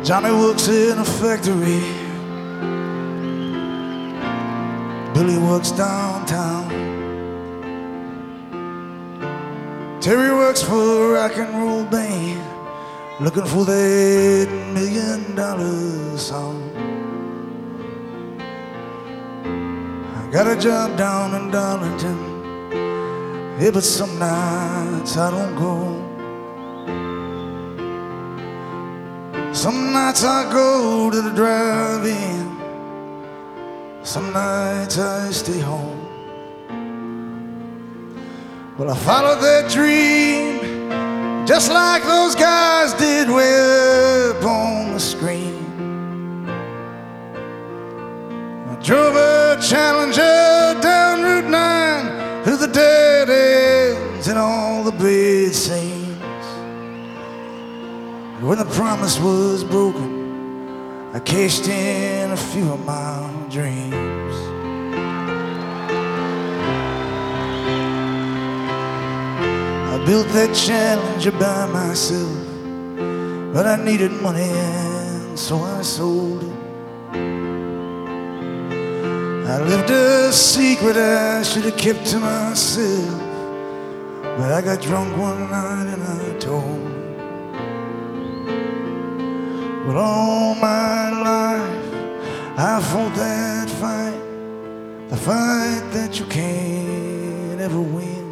Johnny works in a factory, Billy works downtown, Terry works for a rock and roll band, looking for that $1 million song. I got a job down in Darlington, yeah, but some nights I don't go. Some nights I go to the drive-in, some nights I stay home. Well, I followed that dream just like those guys did way up on the screen. I drove a Challenger down Route 9 through the dead ends and all the bad scenes. When the promise was broken, I cashed in a few of my dreams. I built that Challenger by myself, but I needed money and so I sold it. I lived a secret I should have kept to myself, but I got drunk one night and I told. Well, all my life I fought that fight, the fight that you can't ever win.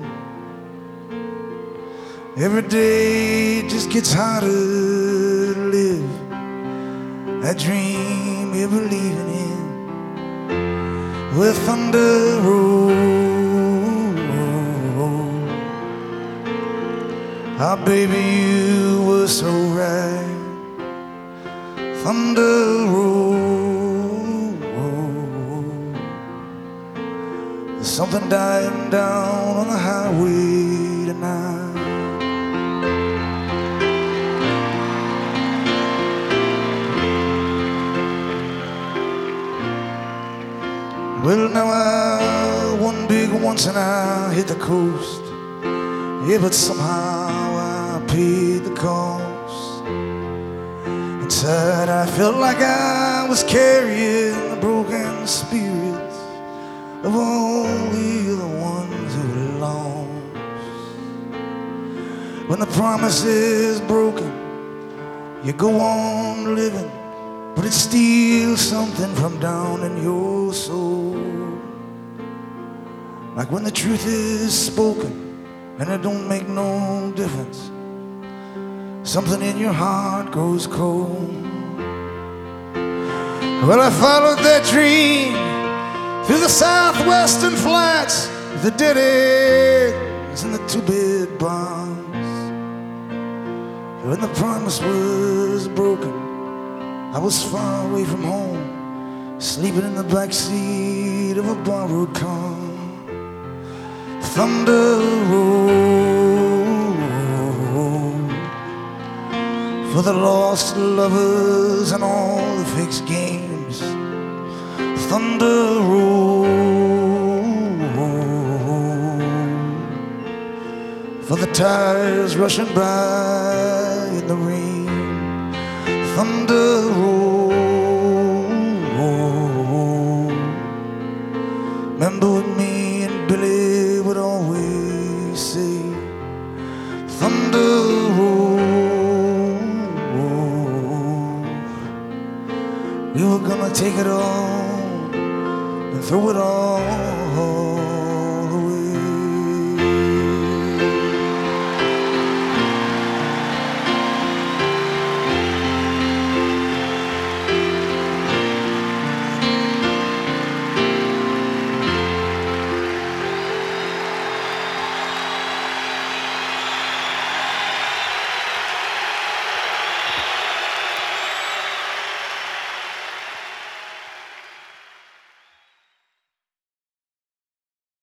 Every day just gets harder to live, that dream you're believing in. Where thunder rolls, ah, baby, you were so right. Thunder roll, there's something dying down on the highway tonight. Well, now I won big once and I hit the coast, yeah, but somehow I paid the cost. Inside I felt like I was carrying the broken spirits of all the other ones who were lost. When the promise is broken, you go on living, but it steals something from down in your soul. Like when the truth is spoken and it don't make no difference, something in your heart goes cold. Well, I followed that dream through the southwestern flats, the dead ends and the two-bed barns. When the promise was broken, I was far away from home, sleeping in the backseat of a borrowed car. Thunder rolled for the lost lovers and all the fixed games. Thunder rolled for the tires rushing by in the rain. Thunder rolled. Remember what me and Billy would always say. Thunder rolled. We were gonna take it all and throw it all